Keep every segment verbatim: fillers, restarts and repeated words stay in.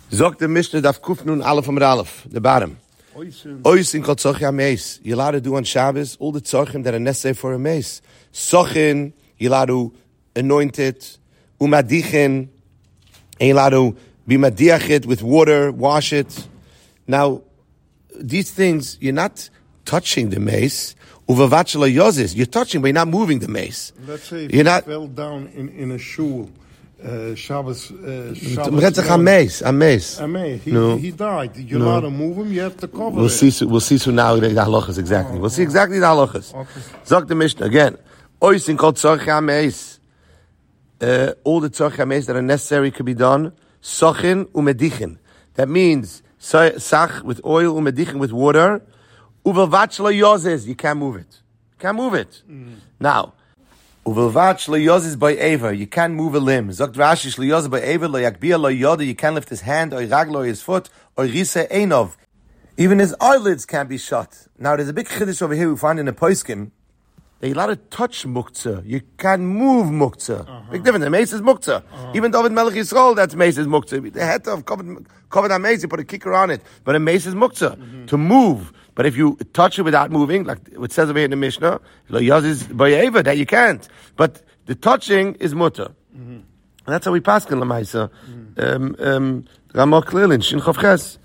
Zog the Mishnah daf kuf nun aleph amud aleph, the bottom. Oisin kol tzorchi ha-meis. You're allowed to do on Shabbos all the tzorchim that are necessary for a meis. Sochin, you're allowed to anoint it. Umadichin, and you're allowed to be madiach it with water, wash it. Now, these things, you're not touching the mace. Uvavachla yozis, you're touching, but you're not moving the mace. Let's say if you're you not, fell down in, in a shul, uh, Shabbos, uh, Shabbos. A mace, a mace. A mace. He, no. he died. You're no. allowed to move him, you have to cover we'll it. See, we'll see soon now the halachas exactly. Oh, we'll see exactly the halachas. Okay. Zog the Mishnah again. Oisin kol tzorchi ha-meis. Uh, all the tzorchi ha-meis that are necessary could be done. Sochin umedichin. That means sach with oil, umedichin with water. Uvelvachla yozes, you can't move it. You can't move it. Mm. Now, uvelvachla yozes by Eva, you can't move a limb. Zogt Rashi shli yozes by Eva, lo yakbia lo yoda, you can't lift his hand, or raglo, his foot, or risa einov. Even his eyelids can't be shut. Now, there's a big chiddush over here we find in the Poskim. They're allowed to touch muktzah. You can't move muktzah. Uh-huh. Big difference. The mace is muktzah. Uh-huh. Even David Melech Yisrael, that's mace is muktzah. They had to have covered, covered that mace, you put a kicker on it. But a mace is muktzah. Mm-hmm. To move. But if you touch it without moving, like it says over here in the Mishnah, lo yazis b'yeva, that you can't. But the touching is mutter. Mm-hmm. And that's how we pass in Lamaisa. Ramah Klilin, Shin Chav Ches.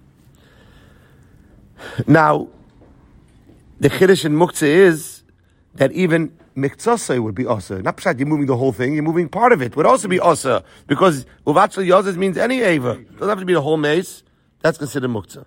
Now, the chiddush in muktzah is that even miktsasai would be asa. Not pshat, you're moving the whole thing, you're moving part of it. Would also be asa. Because uvachal yazis means any eva. It doesn't have to be the whole mace. That's considered muktzah.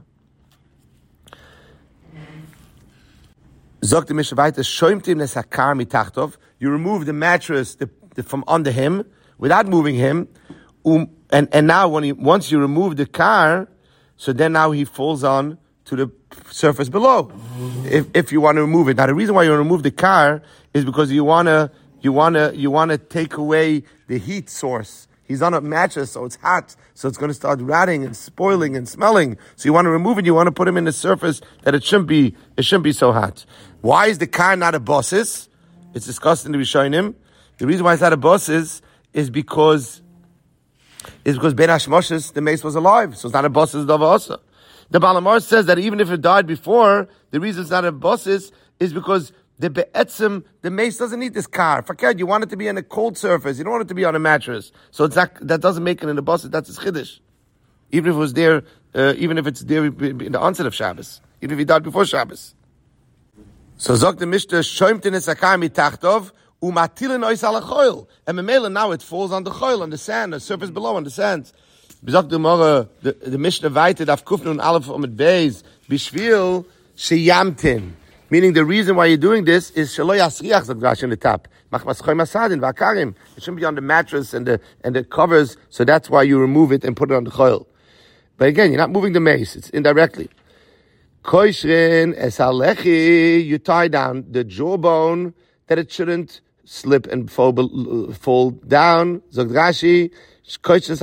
Zok the Mishnah weiter, shoymtim nesakar mitachtov. You remove the mattress the, the, from under him without moving him. Um, and, and now when he, once you remove the car, so then now he falls on to the surface below. If if you want to remove it. Now the reason why you want to remove the car is because you wanna you wanna you wanna take away the heat source. He's on a mattress, so it's hot, so it's going to start rotting and spoiling and smelling. So you want to remove it. You want to put him in the surface that it shouldn't be. It shouldn't be so hot. Why is the car not a bosses? It's discussed in the Rishonim. The reason why it's not a bosses is because is because Ben Hashmoshes, the mace was alive, so it's not a bosses dava. The Balamar says that even if it died before, the reason it's not a bosses is because the be'etzim, the mace doesn't need this car. Fakir, you want it to be on a cold surface. You don't want it to be on a mattress. So it's not, that doesn't make it in the bosses. That's his chiddush. Even if it was there, uh, even if it's there in the onset of Shabbos. Even if he died before Shabbos. So Zok the Mishnah, shoymtin esakar mitachtov, umatilin ois ala choil. And memela, now it falls on the choil, on the sand, the surface below, on the sand. Bezok the Mora, the, the Mishnah weiter, auf Kufnun Aleph Amud Beis, Bishvil Sheyamtin. Meaning the reason why you're doing this is Shelo Yasriach, sagt Rashi in the top. Mach Maschoi Masadin, Vakarim. It shouldn't be on the mattress and the, and the covers, so that's why you remove it and put it on the choil. But again, you're not moving the mace, it's indirectly. Koishrin Esalechi, you tie down the jawbone that it shouldn't slip and fall, fall down. Sagt Rashi, his mouth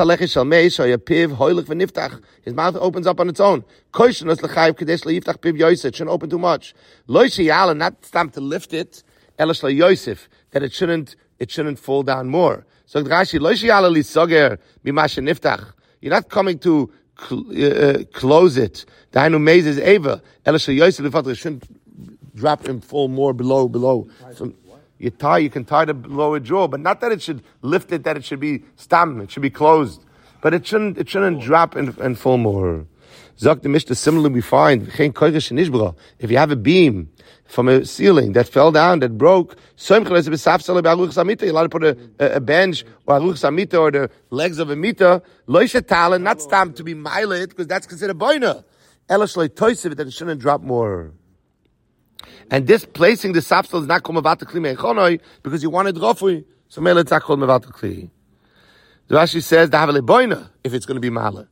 opens up on its own. It shouldn't open too much. Not time to lift it, that it shouldn't it shouldn't fall down more. So you're not coming to uh, close it. It shouldn't drop and fall more below below. So, You tie, you can tie the lower jaw, but not that it should lift it, that it should be stam, it should be closed. But it shouldn't, it shouldn't drop and, and fall more. Zok the Mishnah, similarly we find, if you have a beam from a ceiling that fell down, that broke, you're allowed to put a, a, a bench, or a or the legs of a mita, not stam to be milet, because that's considered boina. That it shouldn't drop more. And this placing the sapsel is not called mevatel kli me'echonoi because you wanted rafui. So mele it's not called mevatel kli. The Rashi says the havele boina if it's going to be mala.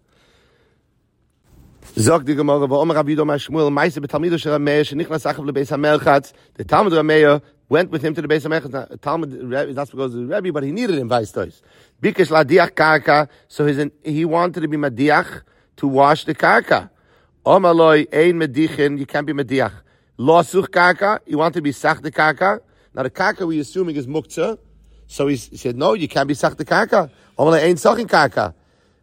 Zog the Gemara v'omer Rabbi Yudom Shmuel ma'ase betalmido shel Rameya shenichnas achav lebeis hamelchatz. The Talmud Rameya went with him to the beis hamelchatz. Talmud is not because of the Rebbe, but he needed him vaystois. Bikesh ladiach karka, so his, he wanted to be madiach to wash the karka. Omaloi ein medichin, you can't be madiach. Lo such karka, you want to be sach the karka. Now the karka we're assuming is muktzah. So he said, no, you can't be sach the karka. Omalei ein sachin karka.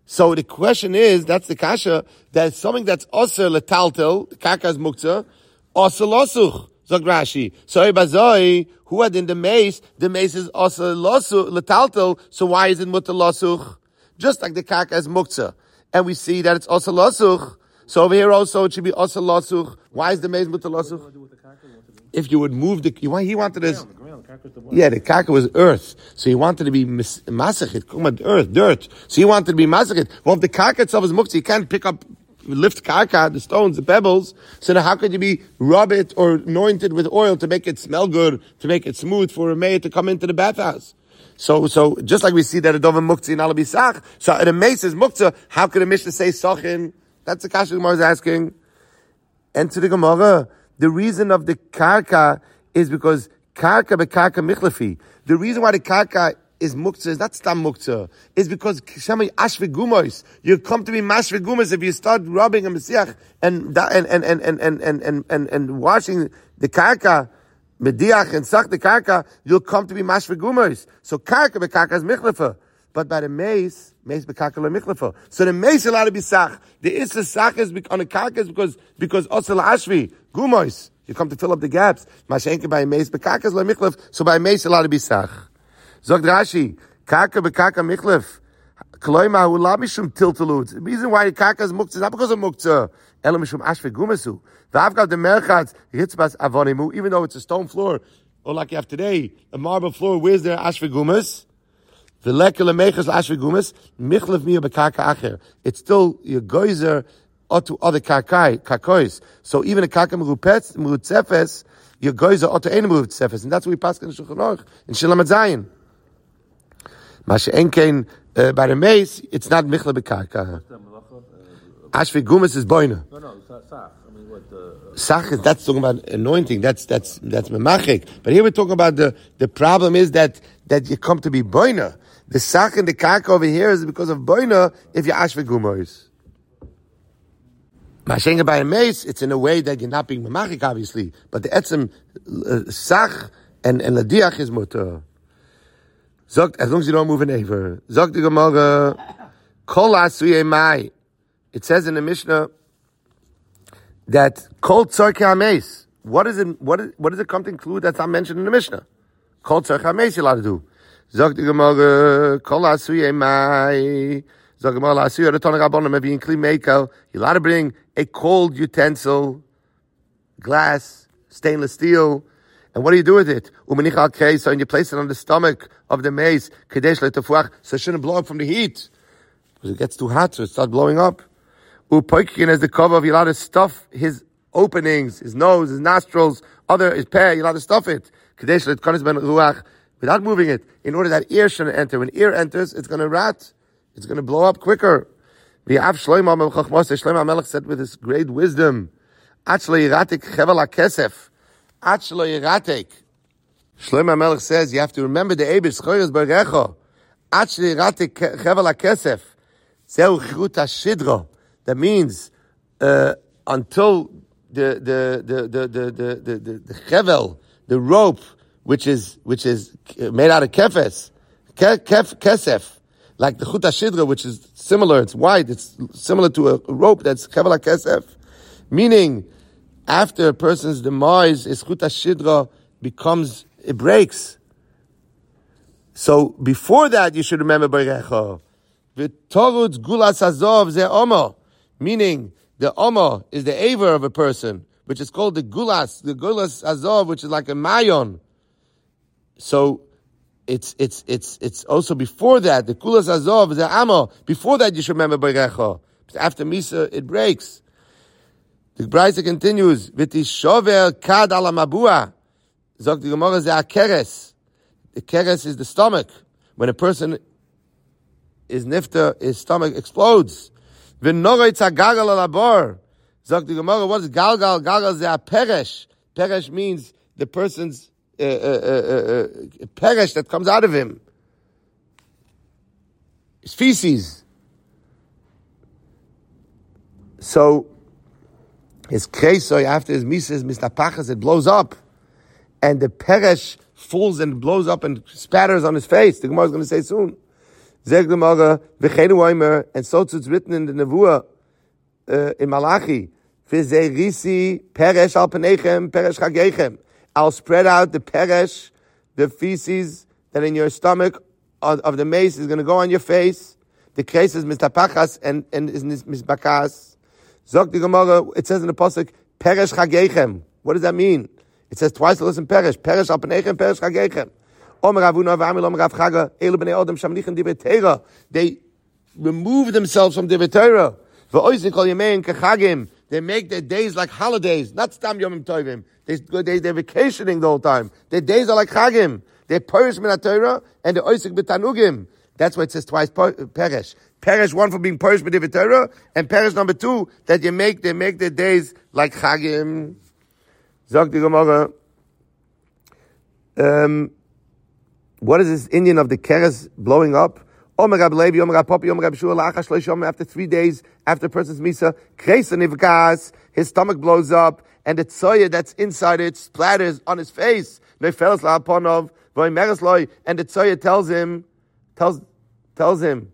So the question is, that's the kasha, that something that's osir letaltel, the karka is muktzah, osir losuch, zog Rashi. So bazoi, who had in the mace, the mace is osir losuch, letaltel, so why is it mutter losuch? Just like the karka is muktzah. And we see that it's osir losuch. So over here also it should be osir losuch. Why is the mace mutter losuch? If you would move the, why he wanted this? Yeah, the karka was earth, so he wanted to be masachit, earth, dirt. So he wanted to be masachit. Well, if the karka itself is muktzah, you can't pick up, lift karka, the stones, the pebbles. So now how could you be rub it or anoint it with oil to make it smell good, to make it smooth for a maid to come into the bathhouse? So, so just like we see that a dova muktzah in alabisach, so the mace is muktzah. How could a mishnah say sachin? That's the kasha Gemara is asking. And to the Gemara, the reason of the karka is because karka be karka michlafi. The reason why the karka is muktzah is not stam muktzah. Is because shama ashve gumois. You come to be mashve gumois if you start rubbing a mesiach and and and and and and and and, and washing the karka, mediach and sach the karka. You'll come to be mashve gumois. So karka be karka is michlafa. But by the mace, mace bekarka le michlafa. So the mace is allowed to be sach. The issa sach is on the karka is because because osel ashvi gumois. You come to fill up the gaps. Mashenke by mace bekarka le michlaf. So by mace allowed to be sach. Zog Rashi, karka bekarka michlaf. Kloima hu la mishum tiltelud. The reason why the karka is muktzah is not because of muktzah. Ela mishum ashvi gumesu. V'avgav the merchatz ritzbas avonimu. Even though it's a stone floor, or like you have today, a marble floor, where's there ashvi gumes? The lekel mechas lashvi gumes michlef miyah bekarka acher. It's still your geyser or to other karkai karkois. So even a karka merupetz merutzefes, your geyser or to any merutzefes, and that's what we pass in Shulchan Aruch in Shilam Zayin. Mashe enkein by the mace, it's not michlef bekarka. Ashvi gumes is boina. No, no, sach. I mean, what the sach is that's talking about anointing. That's that's that's memachik. But here we're talking about the the problem is that that you come to be boina. The sach and the karka over here is because of boina if you ashve gumois. Mashenga by a mace, it's in a way that you're not being memachik, obviously, but the etzem uh, sach and and ladiach is mutter. Zog as long as you don't move an aver. Zog the Gemara kol asuye mai. It says in the Mishnah that kol tzarkei hameis. What is it? What is, what does it come to include that's not mentioned in the Mishnah? Kol tzarkei hameis you're allowed to do. Zog the Gemara kol asuye mai. Zog the Gemara asuye the Tanakh Rabbanim maybe in kli mekel. You're allowed to bring a cold utensil, glass, stainless steel, and what do you do with it? Umenicha al keis, so you place it on the stomach of the mace, kadesh letefuach, so it shouldn't blow up from the heat because it gets too hot, so it starts blowing up. Upoikin as the cover of you're allowed to stuff his openings, his nose, his nostrils, other his pear, you're allowed to stuff it. Kadesh letkonis ben ruach, without moving it, in order that ear shouldn't enter. When ear enters, it's going to rat. It's going to blow up quicker. V'av Shlomo Melech said with his great wisdom, Ach lo yiratek chevel hakesef. Ach lo yiratek. Shlomo Melech says you have to remember the Eibush Choyos Barecho. Ach lo yiratek chevel hakesef. Zeu chut hashidro. That means uh, until the the the the the the the, the chevel, the rope, which is which is made out of kefes, ke, kef, kesef. Like the chut hashidra, which is similar, it's white, it's similar to a, a rope that's chevel hakesef, meaning after a person's demise, his chut hashidra becomes, it breaks. So before that, you should remember Berecha. V'torutz gulas hazov ze omo, meaning the omo is the aver of a person, which is called the gulas, the gulas hazov, which is like a mayon. So It's it's it's it's also before that the kulas azov the amo. Before that you should remember Berecha. After Misa it breaks. The Brayta continues with the shover kad ala mabua. Zok the Gemara ze akeres. The keres is the stomach. When a person is nifta, his stomach explodes. V'noritz hagagal ala bar. Zok the Gemara, what is galgal? Galgal ze peresh. Peresh means the person's Uh, uh, uh, uh, perish that comes out of him. His feces. So, his kresoy, after his mises, mistapachas, it blows up. And the perish falls and blows up and spatters on his face. The Gemara is going to say soon. Zeg the Gemara, v'cheinu oimer, and so it's written in the Nevuah, uh, in Malachi, v'zei risi peresh al penechem, peresh chagechem. I'll spread out the peresh, the feces that in your stomach of, of the mace is going to go on your face. The case is mistapachas and, and is misbakas. Zok the Gemara, it says in the pasuk, peresh chagechem. What does that mean? It says twice, listen, peresh. Peresh al penechem, peresh chagechem. They remove themselves from the Torah. They make their days like holidays, not stam yomim tovim. They, they, they're vacationing the whole time. Their days are like chagim. They're perish min Torah and they're oisik b'tanugim. That's why it says twice perish. Perish one for being perish with the Torah, and perish number two that you make they make their days like chagim. Zog the Gemara. Um. What is this Indian of the keres blowing up? After three days, after a person's misa, his stomach blows up, and the tzoya that's inside it splatters on his face. And the tzoya tells him, tells, tells him,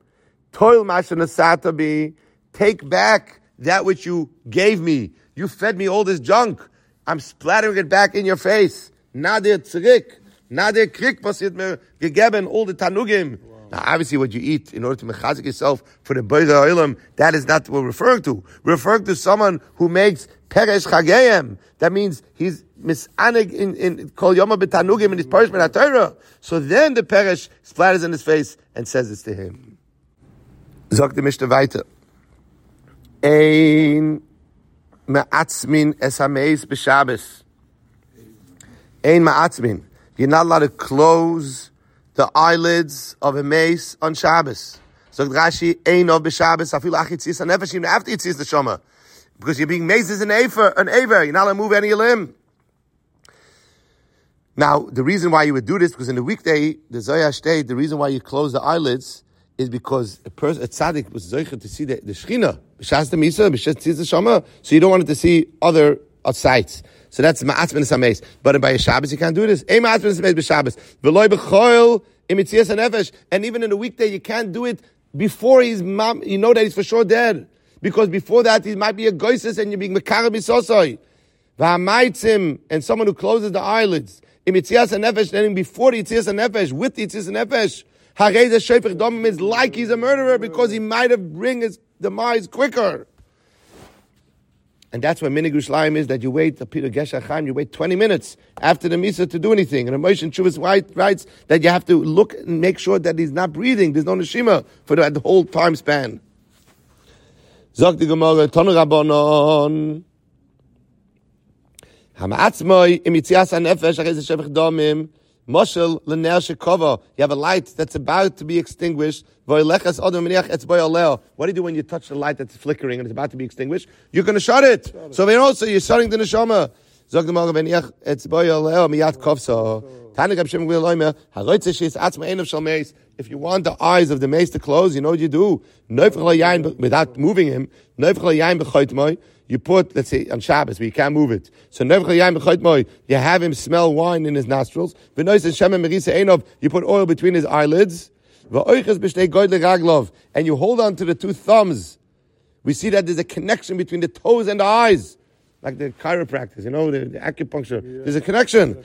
take back that which you gave me. You fed me all this junk. I'm splattering it back in your face. Nadir tzrik. Now der Krieg passiert mir gegeben all the tanugim. Wow. Now obviously what you eat in order to mechazik yourself for the Beit HaOlam, that is not what we're referring to. We're referring to someone who makes peresh chageyim. That means he's misanig in, in kol yoma betanugim in his parish min HaTorah. So then the peresh splatters in his face and says this to him. Sagt the Mishnah weiter. Ein ma'atzmin es hameis b'Shabbos. Ein ma'atzmin. You're not allowed to close the eyelids of a mace on Shabbos. So Rashi, ein of b'Shabbos, afilu achitzis hanefesh, even after yitzis the shoma, because you're being maced as an aver, an aver. You're not allowed to move any limb. Now, the reason why you would do this, because in the weekday, the Zohar state, the reason why you close the eyelids is because a person, a tzaddik, was zoicher to see the, the shechina, b'shas the misa, b'shas the shoma, so you don't want it to see other sights. So that's ma'atzmin esameis. But by a Shabbos you can't do this. Ein ma'atzmin esameis b'Shabbos. V'loi b'choil imitzias hanefesh. And even in the weekday you can't do it before he's mom. You know that he's for sure dead, because before that he might be a goises and you're being mekar misosoi. V'hamaitzim, and someone who closes the eyelids imitzias hanefesh, then before the yitzias hanefesh, with the yitzias hanefesh, harei the shofech domim is like he's a murderer because he might have bring his demise quicker. And that's why Minig Yerushalayim is that you wait, the Peter Gesher Chaim, you wait twenty minutes after the Misa to do anything. And Moshe Shuvas writes that you have to look and make sure that he's not breathing. There's no neshima for the, the whole time span. Zog the Gemara, Tonu Rabbanon. Hama'atzmoi, imitzias ha'nefesh, achei zeshevach domim, moshel l'ner shekova. You have a light that's about to be extinguished. What do you do when you touch the light that's flickering and it's about to be extinguished? You're going to shut it. Shut so then also you're shutting the neshama. If you want the eyes of the mace to close, you know what you do? Without moving him, you put, let's say, on Shabbos, but you can't move it. So, you have him smell wine in his nostrils. You put oil between his eyelids. And you hold on to the two thumbs. We see that there's a connection between the toes and the eyes. Like the chiropractors, you know, the, the acupuncture. Yeah. There's a connection.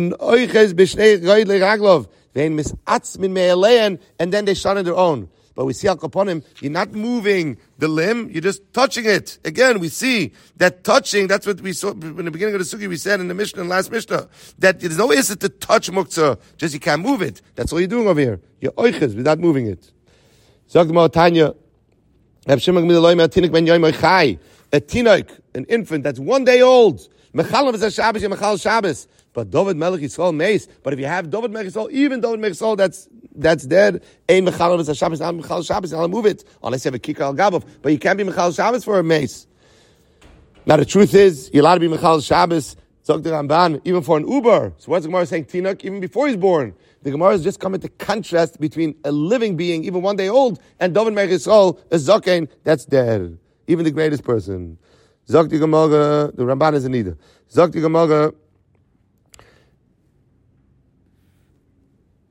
And then they shut on their own. But we see Al Kaponim, you're not moving the limb, you're just touching it. Again, we see that touching, that's what we saw in the beginning of the Sugi, we said in the Mishnah, in the last Mishnah, that there's no issue to touch Muktzah, just you can't move it. That's all you're doing over here. You're oiches without moving it. Sagt mal Tanya, a tinoik, an infant that's one day old, Mechalim is a Shabbos, you're Mechal Shabbos. But David Melech Yisrael mace. But if you have David Melech Yisrael, even David Melech Yisrael that's that's dead, Ein Mechalim is a Shabbos, not Mechal Shabbos, you're not move it. Unless you have a Kikar Al Gabov. But you can't be Mechal Shabbos for a mace. Now the truth is, you're allowed to be Mechal Shabbos, Zog the Ramban, even for an Uber. So what's the Gemara saying? Tinok, even before he's born. The Gemara is just coming to contrast between a living being, even one day old, and David Melech Yisrael, a Zokain, that's dead. Even the greatest person. Zog the Gemara, the Ramban is in either. Zog the Gemara,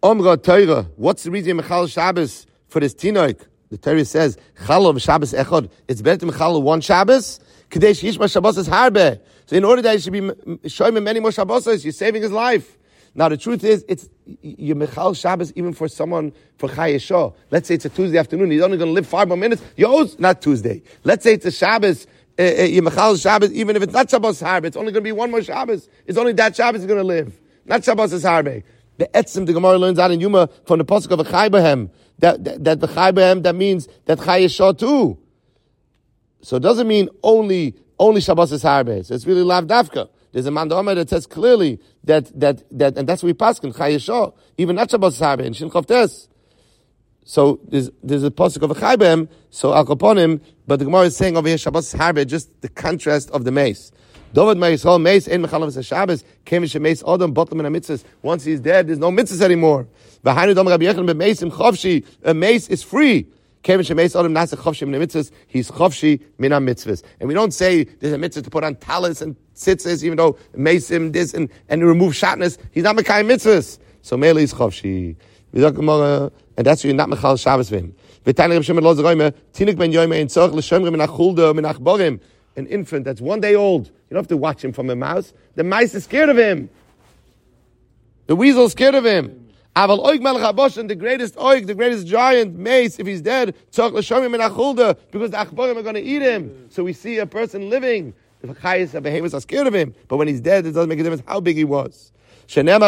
Omra Torah. What's the reason Mechal Shabbos for this Tinoik? The Torah says, Chalav Shabbos Echad. It's better to Mechal one Shabbos. Kadesh Yishma Shabbos is Harbe. So in order that you should be showing him many more Shabbos, you're saving his life. Now the truth is, it's you Mechal Shabbos even for someone for Chai Yeshua. Let's say it's a Tuesday afternoon. He's only going to live five more minutes. Yo, not Tuesday. Let's say it's a Shabbos. Uh, uh, you Mechal Shabbos, even if it's not Shabbos Harbe, it's only going to be one more Shabbos. It's only that Shabbos is going to live. Not Shabbos is Harbe. The etzim the Gemara learns out in Yuma from the pasuk of Chai Behem that that, that the Chai Behem that means that Chai Yeshua too. So it doesn't mean only only Shabbos is Harbe. So it's really lav dafka. There's a mandama that says clearly that that that and that's what we paskin Chai Yeshua even not Shabbos is Harbe in Shin Chav Tes. So there's there's a pasuk of Chai Behem so al kaponim, but the Gemara is saying over here Shabbos is Harbe, just the contrast of the mace. David Ma'Yisrael Mace in Mechalavas Shabbos came in Mace Adam Bottom in a mitzvahs. Once he's dead, there's no mitzvahs anymore. V'hainu Dom Rabbi Yechon b'Mace im Chavshi. A mace is free. Came in Mace Adam Nasa Chavshi min mitzvahs. He's Chavshi min mitzvahs. And we don't say there's a mitzvah to put on talis and tzitzis, even though Mace him this and and remove shatness. He's not Mekayim mitzvahs. So Mele is Chavshi. And that's why you're not Mechal Shabbos v'him. V'tani Reb Shimon Lo Zeroyme Tinik ben Yoyme in Tzorch l'Shomrim min Achulda min Achborim. An infant that's one day old. You don't have to watch him from a mouse. The mice is scared of him. The weasel is scared of him. Aval oig melech haboshen, the greatest oig, the greatest giant, mace, if he's dead, tzorch l'shomim in achulda, because the achborim are going to eat him. So we see a person living. The chayes, the behemoths are scared of him. But when he's dead, it doesn't make a difference how big he was. They, they,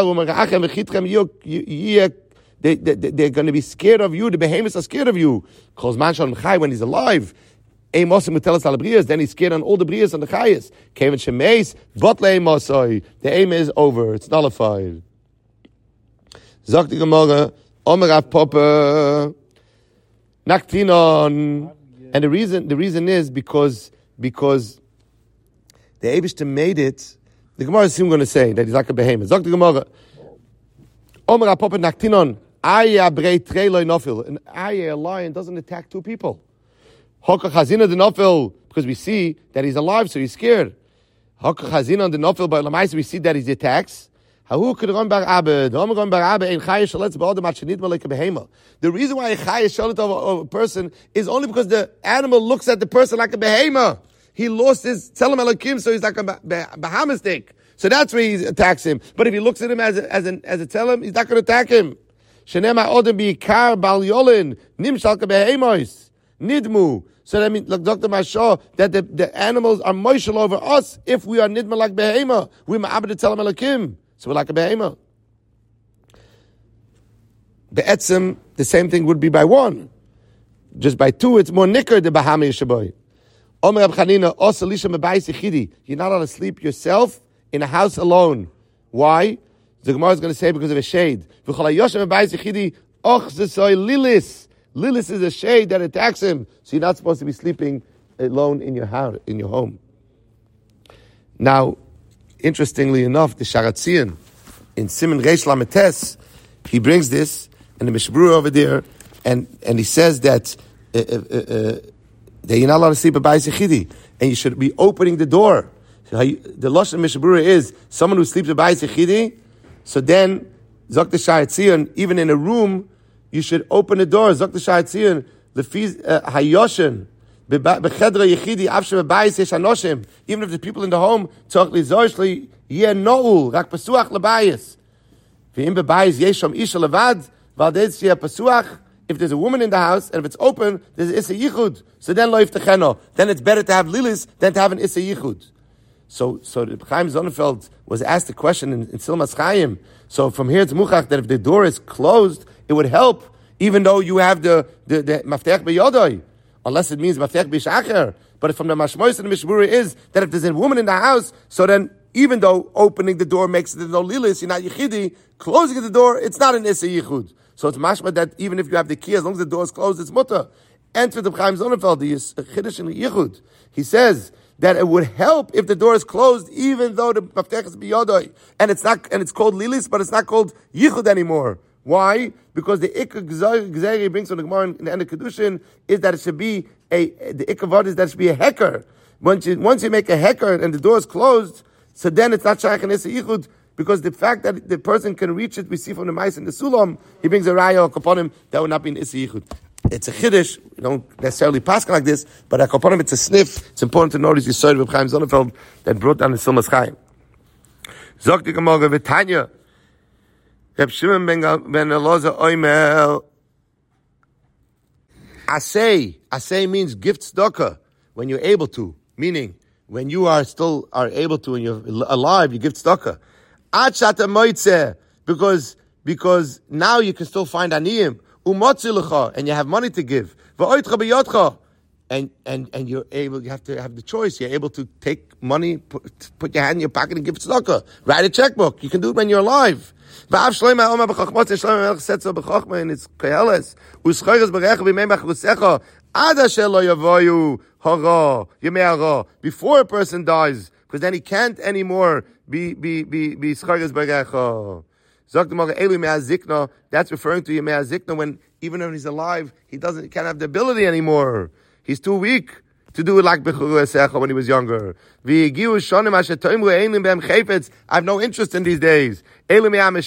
they're going to be scared of you. The behemoths are scared of you. When he's alive, then he's scared on all the brias and the chayas. Kevin shemeis, botle mosoi. The aim is over. It's nullified. Zok the Gemara, Omer Rav Papa, Naktinon, and the reason the reason is because because the Eibishter made it. The Gemara is soon going to say that he's like a behemoth. Zok the Gemara, Omer Rav Papa Naktinon, Aya brei trei loy nofil. An Aya, a lion, doesn't attack two people. Hokach Hazina the Nofil, because we see that he's alive, so he's scared. Hokach Hazina the Nofil, by Lamais, we see that he attacks. The reason why a chaya shalit of a person is only because the animal looks at the person like a behemoth. He lost his tzelem elokim, so he's like a Bahamas stick. So that's why he attacks him. But if he looks at him as a, as an as a tzelem, he's not going to attack him. Shenema odem biikar bal yolin nimshal kebehemois nidmu. So that means, like Doctor Mashah, that the, the animals are moishel over us if we are nidma like behemoth. We're ma'abed tzelem elokim. So we're like a behemoth. Be'etzim, the same thing would be by one. Just by two, it's more nicker the Bahami Yeshaboy. Omer Rab Chanina, Osa Lisha Mebayis Yechidi. You're not allowed to sleep yourself in a house alone. Why? The Gemara is going to say because of a shade. V'cholayosha Mebayis Yechidi, Och Zesoy Lilis. Lilis is a shade that attacks him. So you're not supposed to be sleeping alone in your house, in your home. Now, interestingly enough, the Sharatzian in Siman Reish Lametes, he brings this, and the Mishbur over there, and, and he says that uh, uh, uh, that you're not allowed to sleep by Yechidi, and you should be opening the door. So you, the Lashon Mishbur is someone who sleeps by Yechidi. So then, Zok the Sharatzian, even in a room, you should open the door. Zok the Sharatzian, Lefiz Hayoshin. Even if the people in the home if there's a woman in the house and if it's open, there's Issa Yichud. So then loif techeno. Then it's better to have Lilis than to have an Issa Yichud. So, so the Chaim Sonnenfeld was asked a question in, in Silmas Chaim. So from here to Muchach, that if the door is closed, it would help, even though you have the the, the Maftech B'Yodoi. Unless it means Maftech B'Shacher. But from the Mashmois and the Mishmura is that if there's a woman in the house, so then even though opening the door makes it no lilis, you're not yichidi, closing the door, it's not an issa yichud. So it's mashma that even if you have the key, as long as the door is closed, it's mutter. Enter the Chaim Sonnenfeld, the chiddush in yichud. He says that it would help if the door is closed, even though the Maftech is biyodoi, and it's not, and it's called lilis, but it's not called yichud anymore. Why? Because the Ikka Gzeri brings from the Gemara in the end of Kedushin is that it should be a, the Ikka Vod is that it should be a hecker. Once you, once you make a hecker and the door is closed, so then it's not Shaykh and Issa Yichud. Because the fact that the person can reach it, we see from the mice in the Sulam, he brings a raya upon him, that would not be an Isi Yichud. It's a Chiddush, we don't necessarily pass like this, but upon him it's a sniff. It's important to notice the story of Chaim Sonnenfeld that brought down the Silmas Chaim. Zok die Gemara v'Tanya, Reb Shimon ben Elazar Oimel, Asay, Asay means gift tzedakah, when you're able to, meaning, when you are still are able to and you're alive, you give tzedakah. Ad shata moitzeh, because because now you can still find aniyim. Umotzi lecha, and you have money to give. V'oitcha b'yotcha, and and and you're able. You have to have the choice. You're able to take money, put, put your hand in your pocket and give tzedakah. Write a checkbook. You can do it when you're alive. V'av shloima oma b'chachmot shloima melech setzo b'chachma in its koheles u'schoiros b'recha b'mei machrusecha ad asher lo yavoyu hara yemei hara, before a person dies, because then he can't anymore be be be be schoiros b'recha. Zok the Gemara elu me'azikna, that's referring to yemei hazikna, when even when he's alive he doesn't he can't have the ability anymore. He's too weak to do it like Bechuru Esecha when he was younger. I have no interest in these days. Once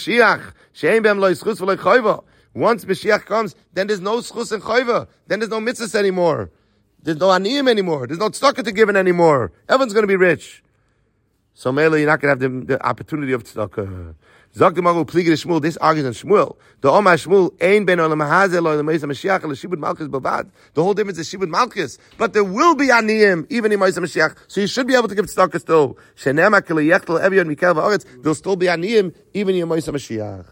Mashiach comes, then there's no schus and chayva. Then there's no mitzvahs anymore. There's no aniyim anymore. There's no tzedakah to give anymore. Everyone's going to be rich. So Mele, you're not going to have the, the opportunity of tzedakah. Zok the Maru Pliga the Shmuel. This argues on Shmuel. The Omar Shmuel ain ben olam hazel or the Meisa Mashiach or the Shibud Malchus Bavad. The whole difference is Shibud Malchus, but there will be aniyim even in Meisa Mashiach. So you should be able to give tzedakah still. Shenema keli yechtel eviyon mikel va'aretz. There'll still be aniyim even in Meisa Mashiach.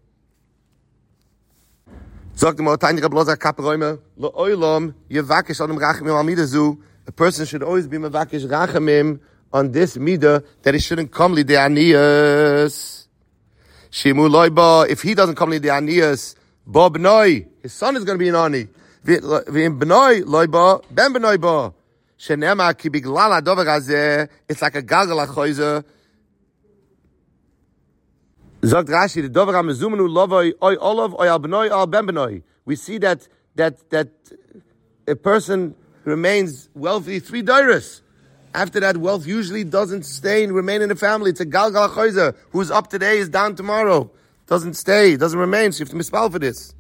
Zok the Maru Tanya Kabloza Kaperoime lo oilam yevakish adam rachamim al midazu. A person should always be mevakish rachamim on this midah that he shouldn't come li de aniyas. Shimu loiba, if he doesn't come to the aniyas, ba b'noi, his son is going to be an ani. V'im b'noi loiba, ben b'noi ba. Shenema ki biglal hadover hazeh, it's like a galgal achoizer. Zogt Rashi, the dover ha-mezumenu lovoi, oi olav, oi al b'noi, al ben b'noi. We see that, that, that a person remains wealthy three dairas. After that, wealth usually doesn't stay and remain in the family. It's a galgal choizer. Who's up today is down tomorrow. Doesn't stay, doesn't remain. So you have to mispal for this.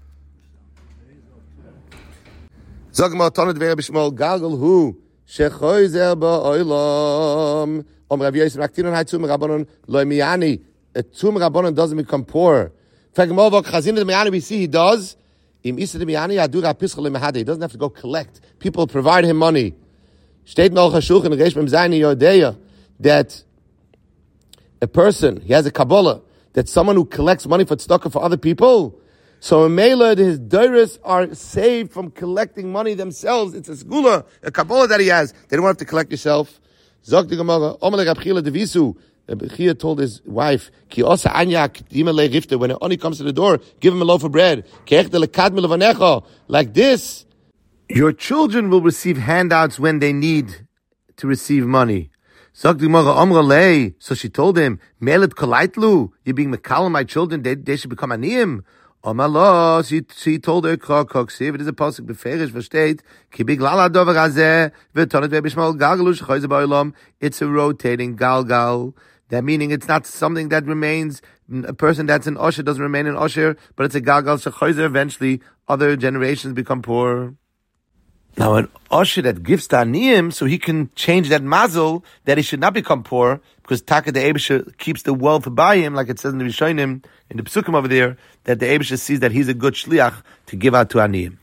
Zogma toned ve'er b'shmol galgal hu shechoizer ba'olam. Om Rav Yosef raktinon hay tzum rabbanon lo miyani. A tzum rabbanon doesn't become poor. Fagmol v'ok chazin de miyani we see he does. Im isa de miyani adu rapischol lemahade. He doesn't have to go collect. People provide him money. Steht noch a shuch in the Reish Mem Zayin Yodeya that a person, he has a Kabbalah, that someone who collects money for tzedakah for other people, so in Mela, his dairas are saved from collecting money themselves. It's a segula, a Kabbalah that he has. They don't have to collect yourself. Zog the Gemara, Omer Rab Chila Devisu, Rab Chia told his wife, Ki osa anya k'dima le rifte, when an oni comes to the door, give him a loaf of bread. Ke'echte lekadmi levanecha, like this, your children will receive handouts when they need to receive money. So she told him, Melet kolaitlu, you're being mekal, my children, they, they should become aniyim. Omalo, she, she told her, Krok, it is a pasuk beferish versteht, ki biglal hadover hazeh, v'tonet ve'bishmal galgalu shechoyze ba'olam, it's a rotating galgal. That meaning it's not something that remains, a person that's in Osher doesn't remain in Osher, but it's a galgal shechoyze, eventually other generations become poor. Now, an Osher that gives to Aniyim, so he can change that mazel, that he should not become poor, because Taka the Eibusha keeps the wealth by him, like it says in the Rishonim, in the Psukim over there, that the Eibusha sees that he's a good shliach to give out to Aniyim.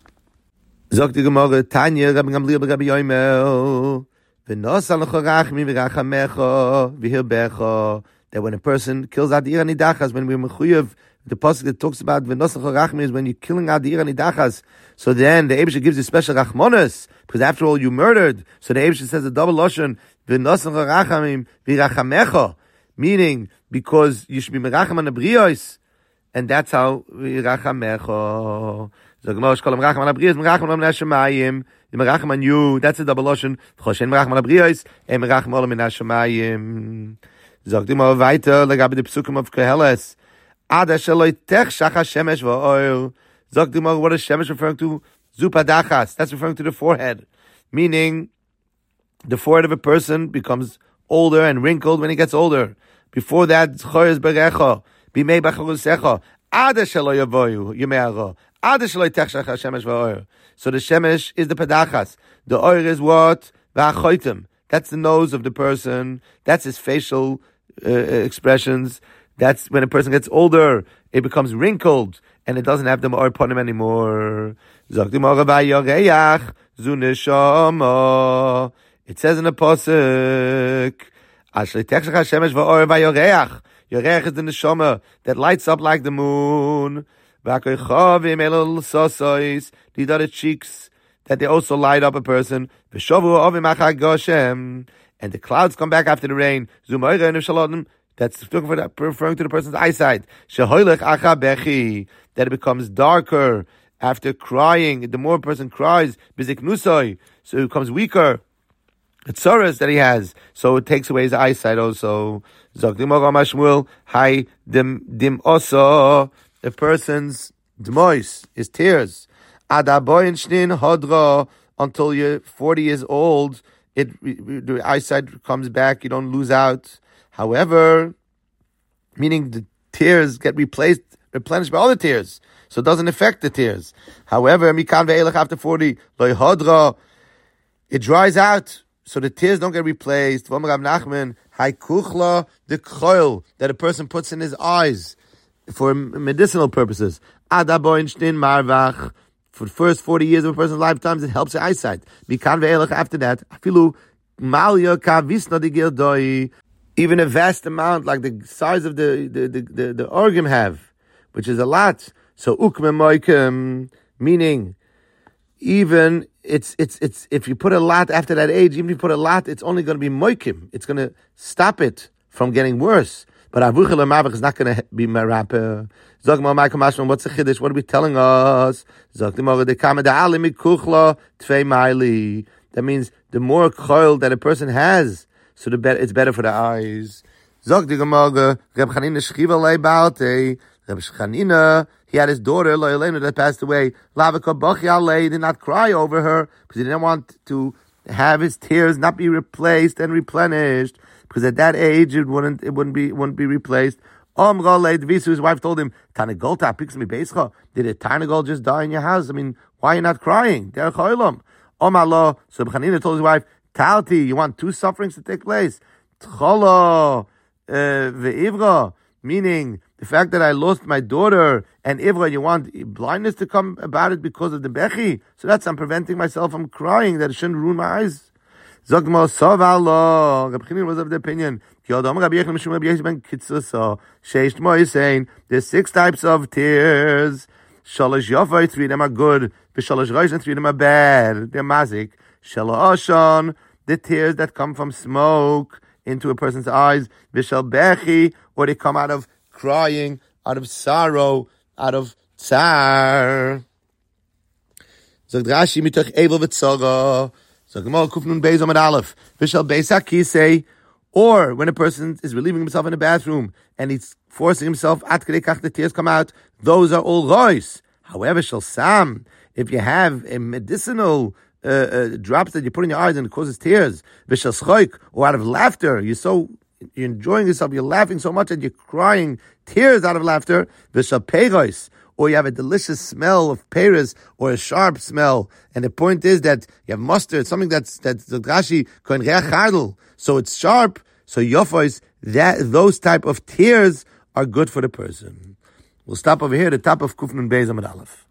Zok the Gemara, Tanya, Rabbi Gamliel, Rabbi Yoimel, V'nos alecho rachmi v'rachamecha v'hirbecha, that when a person kills out the Ir Nidachas, when we're mechuyev, the pasuk that talks about v'nos alecho rachmi is when you're killing out the Ir Nidachas. So then the Eibusha gives you special rachmonos, because after all you murdered. So the Eibusha says a double lashon, v'nos alecho rachamim v'rachamecha, meaning because you should be meracham on the brios, and that's how v'rachamecha. Zogmosh kolam racham on the brios, meracham on the neshamayim. The meracham on you, that's a double lashon. Choshen meracham on the brios, and meracham olam in neshamayim. Zogdim over weiter, legabe the psukim of Koheles. Ada sheloi tech shacha shemesh v'oil. Zogdim, what is shemesh referring to? Zupadachas. That's referring to the forehead. Meaning, the forehead of a person becomes older and wrinkled when he gets older. Before that, Choyes Berecha, Bimei Bacharusecha, Ada Shelo Yavoyu, Yemei Hara, Ada Shelo Yitechshach HaShemesh V'Oyer. So the Shemesh is the Pedachas. The Oyer is what? V'Achoitem. That's the nose of the person. That's his facial uh, expressions. That's when a person gets older, it becomes wrinkled, and it doesn't have the Oyer upon him anymore. Zok di Mora V'Yoreach, Zu Neshama. It says in the Pasuk, Ashlei Techshach HaShemesh V'Oyer V'Yoreach. Yoreach is the neshama that lights up like the moon. V'akoychavim elol sosois. These are the cheeks that they also light up a person. V'shovu ovim achar Goshem. And the clouds come back after the rain. Zumayra and Shalotim. That's referring to the person's eyesight. Shehoylech achar bechi. That it becomes darker after crying. The more a person cries, biziknusoi, so it becomes weaker. It's sorrows that he has, so it takes away his eyesight also. Hi, dim dim also the person's dmois, his tears. Adaboyinshnin hodra, until you're forty years old, it the eyesight comes back. You don't lose out. However, meaning the tears get replaced, replenished by other tears, so it doesn't affect the tears. However, mikan ve'elach after forty, loy hodra, it dries out. So the tears don't get replaced. V'omar Rav Nachman, haikuchla the koil that a person puts in his eyes for medicinal purposes. Adaboinshtin marvach. For the first forty years of a person's lifetime, it helps the eyesight. Mikan ve'elach after that, afilu malya kavisna di girdoi. Even a vast amount, like the size of the the the, the, the organ have, which is a lot. So ukme moikem, meaning even it's it's it's if you put a lot after that age, even if you put a lot, it's only going to be moikim. It's going to stop it from getting worse. But avuchel mavach is not going to be meraper. Zog ma Michael Mashman, what's the chiddush? What are we telling us? Zog the mora de kama da ali mikuchla tvei maili. That means the more coil that a person has, so the better it's better for the eyes. Zog the gemara Reb Chanina shchiva lei baalte. Reb Chanina, he had his daughter, Loyalena, that passed away. Lavaka Bachya lay, did not cry over her, because he didn't want to have his tears not be replaced and replenished, because at that age it wouldn't it wouldn't be wouldn't be replaced. Omra lay Dvisu, his wife told him, Tanagolta picks me beischa. Did a Tanagol just die in your house? I mean, why are you not crying? Derech Olam. Omar so Reb Chanina told his wife, Talti, you want two sufferings to take place? Tchola ve'ivra, meaning the fact that I lost my daughter, and Ivra, you want blindness to come about it because of the Bechi? So that's, I'm preventing myself from crying, that it shouldn't ruin my eyes. Zogmo Sovala, Reb Chanina was of the opinion, is saying, there's six types of tears. Shalosh Yofai, three of them are good. Shalosh Rosh, three of them are bad. They're mazik. Shalosh Oshon, the tears that come from smoke into a person's eyes. Vishal Bechi, or they come out of crying, out of sorrow, out of tsar. Zog Rashi mitoch Evel v'tzara. Zog Gemara Kufnun Beis Amud Aleph. V'shal Beis HaKisei, or when a person is relieving himself in the bathroom and he's forcing himself, at kedei kach the tears come out, those are all rois. However, shal sam, if you have a medicinal uh, uh, drops that you put in your eyes and it causes tears, v'shal schoik, or out of laughter, you're so you're enjoying yourself, you're laughing so much that you're crying tears out of laughter, v'shal peiros, or you have a delicious smell of pears, or a sharp smell, and the point is that you have mustard, something that's that's the Rashi koin reach chadel, so it's sharp. So yofos, that those type of tears are good for the person. We'll stop over here at the top of Kufnun Beis Amud Aleph.